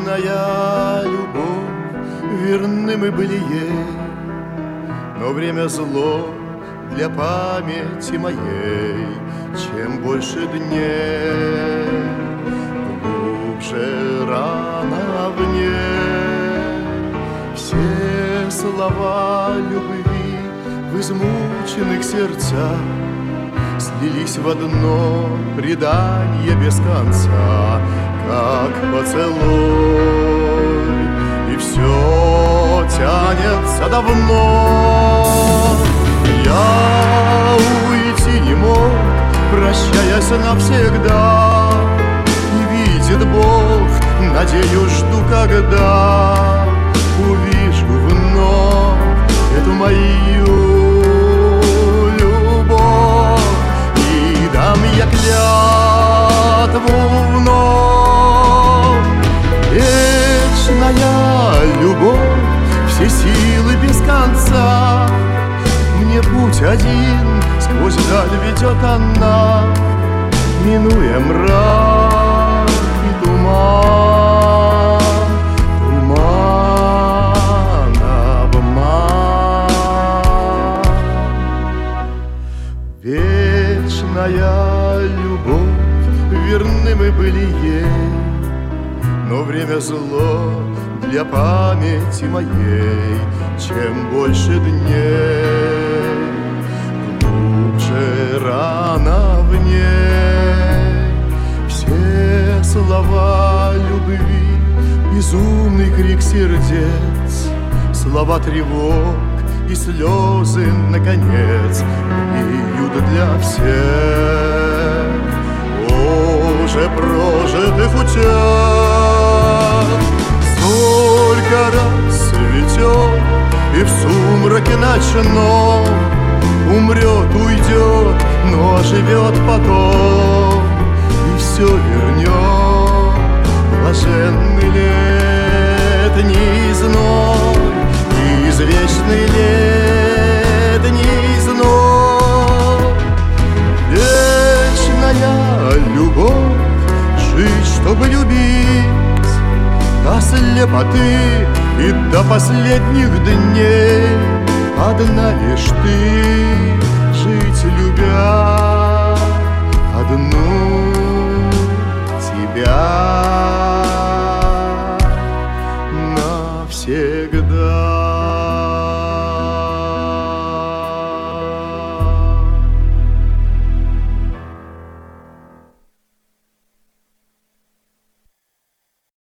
Вечная любовь, верны мы были ей, но время зло для памяти моей. Чем больше дней, глубже рана в ней. Все слова любви в измученных сердцах слились в одно предание без конца, как поцелуй, и все тянется давно. Я уйти не мог, прощаясь навсегда, и видит Бог, надеюсь, жду, когда увижу вновь эту мою любовь, и дам я клятву вновь. Вечная любовь, все силы без конца, мне путь один сквозь даль ведет она, минуя мрак и туман, туман, обман. Вечная любовь, верны мы были ей, но время зло для памяти моей. Чем больше дней, глубже рана в ней. Все слова любви, безумный крик сердец, слова тревог и слезы, наконец, бьют для всех уже прожитых утех. Сколько раз цветет, и в сумраке ночном умрет, уйдет, но оживет потом, и все вернет блаженный летний зной, извечный летний зной. Вечная любовь, жить, чтобы любить, до слепоты и до последних дней. Одна лишь ты, жить любя одну тебя навсегда.